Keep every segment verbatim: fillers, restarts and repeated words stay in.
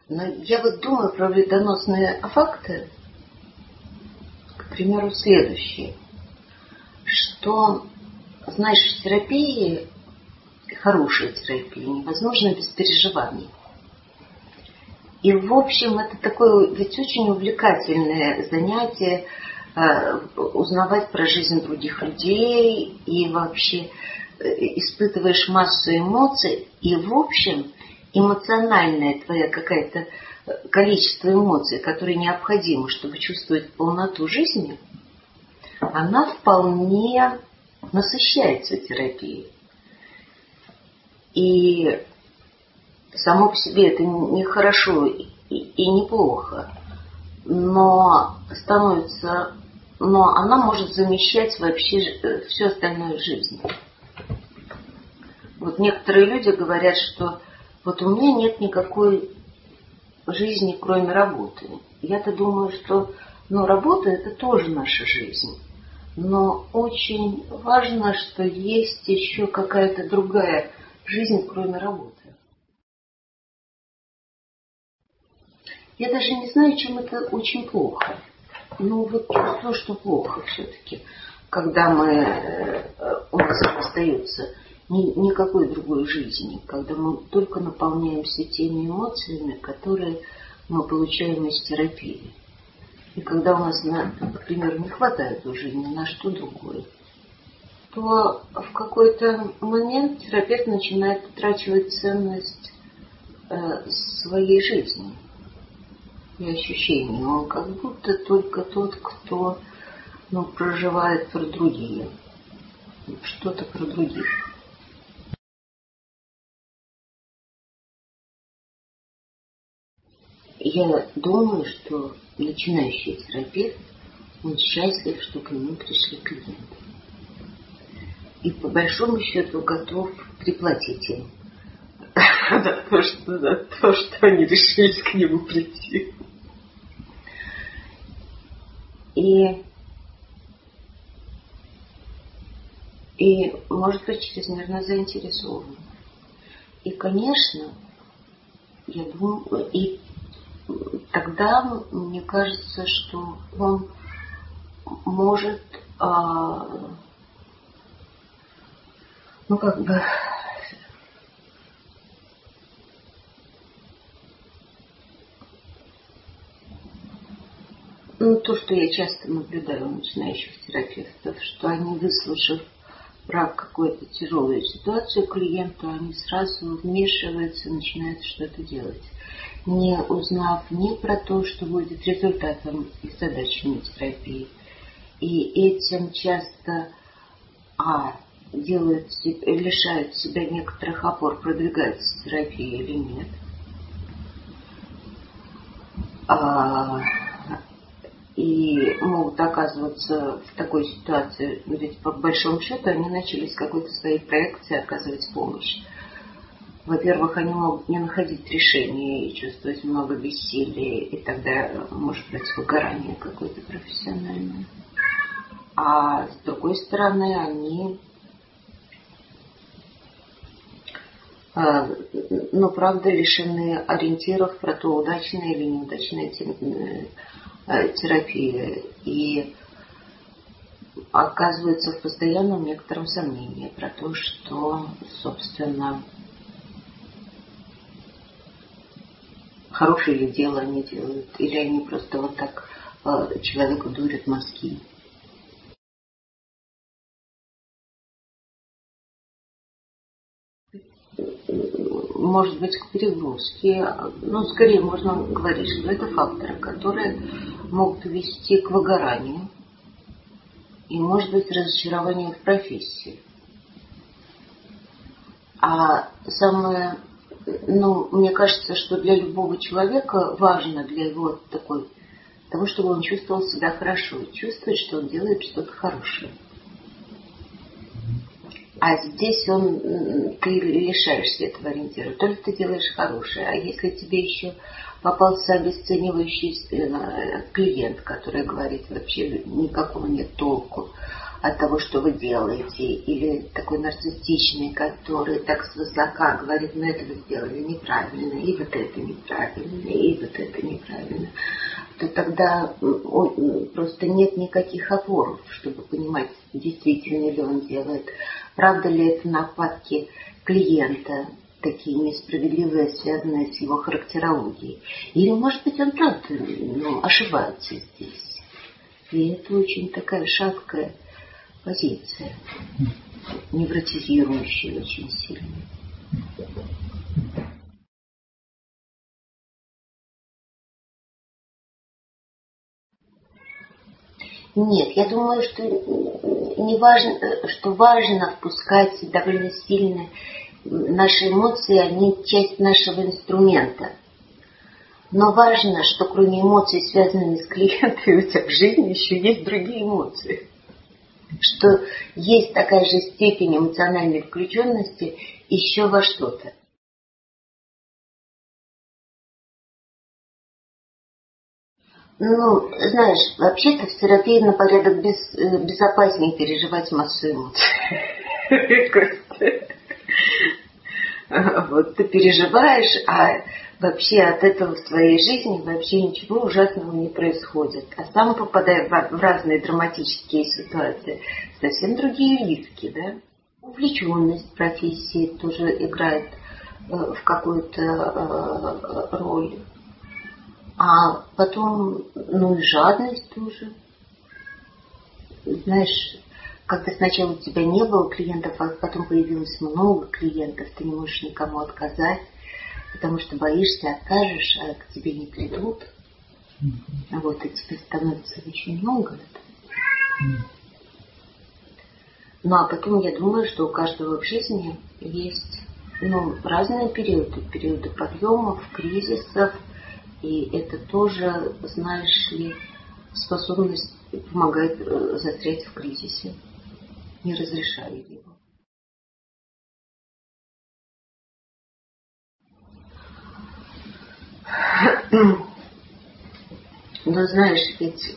Но я вот думаю про вредоносные факты, к примеру, следующие. Что, знаешь, в терапии, хорошей терапии, невозможно без переживаний. И, в общем, это такое ведь очень увлекательное занятие э, узнавать про жизнь других людей и вообще э, испытываешь массу эмоций. И, в общем, эмоциональная твоя какая-то количество эмоций, которые необходимы, чтобы чувствовать полноту жизни, она вполне насыщается терапией. И само по себе это не хорошо и, и не плохо, но становится, но она может замещать вообще всю остальную жизнь. Вот некоторые люди говорят, что вот у меня нет никакой жизни, кроме работы. Я-то думаю, что ну, работа это тоже наша жизнь. Но очень важно, что есть еще какая-то другая жизнь, кроме работы. Я даже не знаю, чем это очень плохо. Ну вот чувствую, что плохо все-таки, когда мы, у нас не остается ни, никакой другой жизни, когда мы только наполняемся теми эмоциями, которые мы получаем из терапии. И когда у нас, например, не хватает уже ни на что другое, то в какой-то момент терапевт начинает утрачивать ценность э, своей жизни и ощущений. Он как будто только тот, кто ну, проживает про другие, что-то про других. Я думаю, что начинающий терапевт, он счастлив, что к нему пришли клиенты. И по большому счету готов приплатить им за то, что, за то, что они решились к нему прийти. И, и может быть, чрезмерно заинтересован. И, конечно, я думаю, и тогда мне кажется, что он может, а, ну как бы, ну то, что я часто наблюдаю у начинающих терапевтов, что они, выслушав про какую-то тяжелую ситуацию клиента, они сразу вмешиваются, начинают что-то делать, не узнав ни про то, что будет результатом их задачами терапии. И этим часто а, делают, лишают себя некоторых опор, продвигается терапия или нет. А, и могут оказываться в такой ситуации, ведь по большому счету они начали с какой-то своей проекции оказывать помощь. Во-первых, они могут не находить решения и чувствовать много бессилия, и тогда может быть выгорание какое-то профессиональное. А с другой стороны, они, ну, правда, лишены ориентиров про то, удачная или неудачная терапия, и оказываются в постоянном некотором сомнении про то, что, собственно, хорошее ли дело они делают, или они просто вот так человеку дурят мозги. Может быть, к перегрузке, ну, скорее можно говорить, что это факторы, которые могут вести к выгоранию и, может быть, разочарованию в профессии. А самое, ну, мне кажется, что для любого человека важно для его такой, того, чтобы он чувствовал себя хорошо, чувствовать, что он делает что-то хорошее. А здесь он, ты лишаешься этого ориентира. То ли ты делаешь хорошее, а если тебе еще попался обесценивающий клиент, который говорит, вообще никакого нет толку от того, что вы делаете, или такой нарциссичный, который так свысока говорит, ну это вы сделали неправильно, и вот это неправильно, и вот это неправильно, то тогда просто нет никаких опор, чтобы понимать, действительно ли он делает, правда ли это нападки клиента, такие несправедливые, связанные с его характерологией. Или, может быть, он правда ну, ошибается здесь. И это очень такая шаткая позиция, невротизирующая очень сильно. Нет, я думаю, что не важно, что важно впускать довольно сильно наши эмоции, они часть нашего инструмента. Но важно, что кроме эмоций, связанных с клиентами, у тебя в жизни еще есть другие эмоции. Что есть такая же степень эмоциональной включенности еще во что-то. Ну, знаешь, вообще-то в терапии на порядок без, безопаснее переживать массу эмоций. Вот ты переживаешь, а вообще от этого в твоей жизни вообще ничего ужасного не происходит. А сам, попадая в разные драматические ситуации, совсем другие риски, да? Увлеченность профессии тоже играет в какую-то роль. А потом, ну и жадность тоже. Знаешь, когда сначала у тебя не было клиентов, а потом появилось много клиентов, ты не можешь никому отказать, потому что боишься, откажешь, а к тебе не придут. А вот и тебе становится очень много этого. Ну а потом я думаю, что у каждого в жизни есть ну, разные периоды, периоды подъемов, кризисов, и это тоже, знаешь ли, способность помогает застрять в кризисе, не разрешая его. Но знаешь, ведь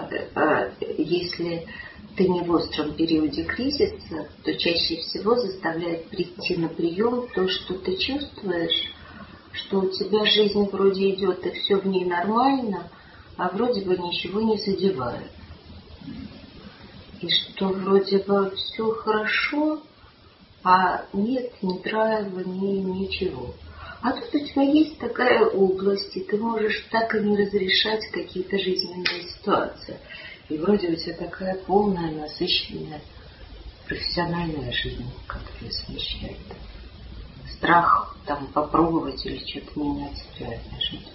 если ты не в остром периоде кризиса, то чаще всего заставляет прийти на прием то, что ты чувствуешь, что у тебя жизнь вроде идет, и все в ней нормально, а вроде бы ничего не задевает. И что вроде бы все хорошо, а нет ни драйва, ни ничего. А тут у тебя есть такая область, и ты можешь так и не разрешать какие-то жизненные ситуации. И вроде у тебя такая полная, насыщенная профессиональная жизнь, которая смещает. Страх там попробовать или что-то менять в реальной жизни.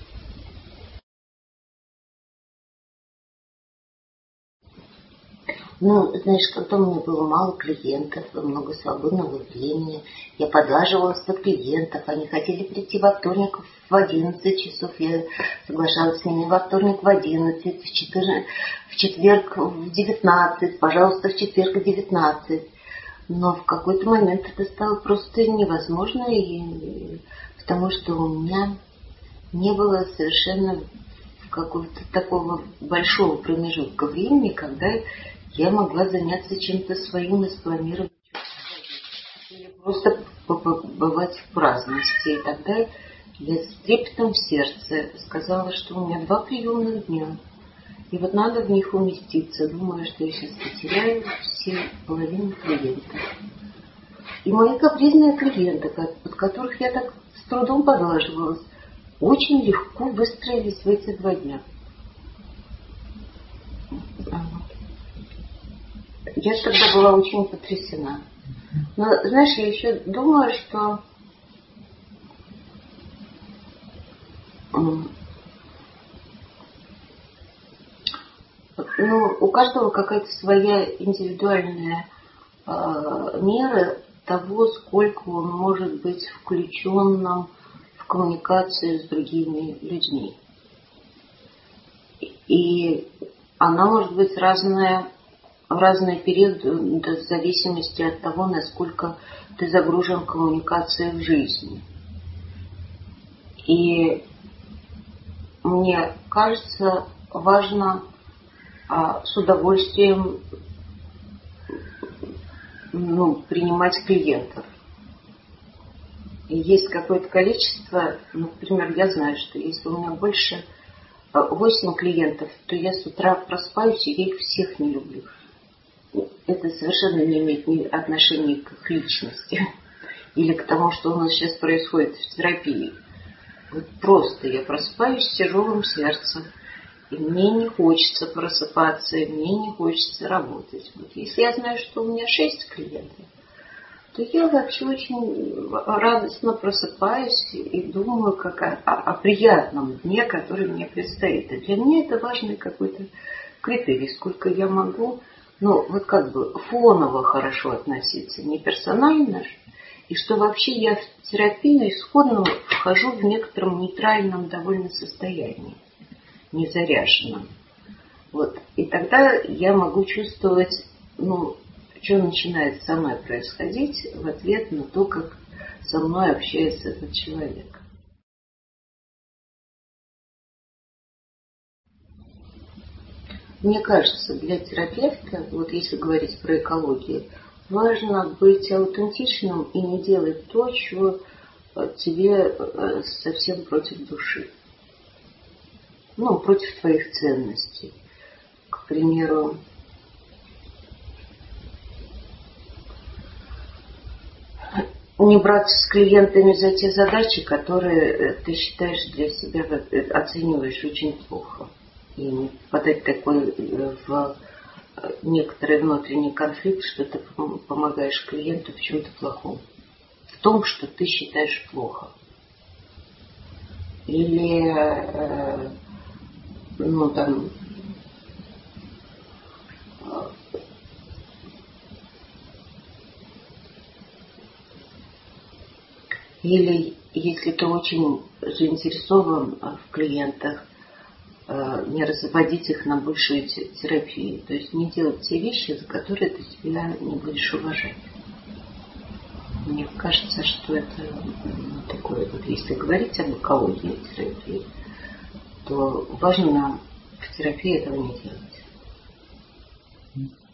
Ну, знаешь, когда у меня было мало клиентов, много свободного времени, я подлаживалась под клиентов, они хотели прийти во вторник в одиннадцать часов, я соглашалась с ними во вторник в одиннадцать, в, четырнадцать, в четверг в девятнадцать, пожалуйста, в четверг в девятнадцать. Но в какой-то момент это стало просто невозможно, и, потому что у меня не было совершенно какого-то такого большого промежутка времени, когда я могла заняться чем-то своим и спланировать. Или просто побывать в праздности. И тогда я с трепетом в сердце сказала, что у меня два приемных дня. И вот надо в них уместиться, думая, что я сейчас потеряю все половину клиентов. И мои капризные клиенты, под которых я так с трудом подлаживалась, очень легко выстроились в эти два дня. Я тогда была очень потрясена. Но, знаешь, я еще думаю, что ну, у каждого какая-то своя индивидуальная э, мера того, сколько он может быть включенным в коммуникацию с другими людьми. И она может быть разная в разные периоды, в зависимости от того, насколько ты загружен коммуникацией в жизни. И мне кажется, важно а, с удовольствием ну, принимать клиентов. И есть какое-то количество, например, я знаю, что если у меня больше восемь клиентов, то я с утра просыпаюсь, и я их всех не люблю. Это совершенно не имеет ни отношения к их личности или к тому, что у нас сейчас происходит в терапии. Вот просто я просыпаюсь с тяжелым сердцем, и мне не хочется просыпаться, и мне не хочется работать. Вот если я знаю, что у меня шесть клиентов, то я вообще очень радостно просыпаюсь и думаю как о, о приятном дне, который мне предстоит. И для меня это важный какой-то критерий, сколько я могу, ну, вот как бы фоново хорошо относиться, не персонально, и что вообще я в терапию исходно вхожу в некотором нейтральном довольно состоянии, незаряженном. Вот. И тогда я могу чувствовать, ну, что начинает со мной происходить в ответ на то, как со мной общается этот человек. Мне кажется, для терапевта, вот если говорить про экологию, важно быть аутентичным и не делать то, чего тебе совсем против души. Ну, против твоих ценностей. К примеру, не браться с клиентами за те задачи, которые ты считаешь для себя, оцениваешь очень плохо. И не попадать такой в некоторый внутренний конфликт, что ты помогаешь клиенту в чем-то плохом. В том, что ты считаешь плохо. Или, э, ну там, или если ты очень заинтересован в клиентах, не разводить их на большую терапию. То есть не делать те вещи, за которые ты себя не будешь уважать. Мне кажется, что это ну, такое, вот если говорить об экологии терапии, то важно нам в терапии этого не делать.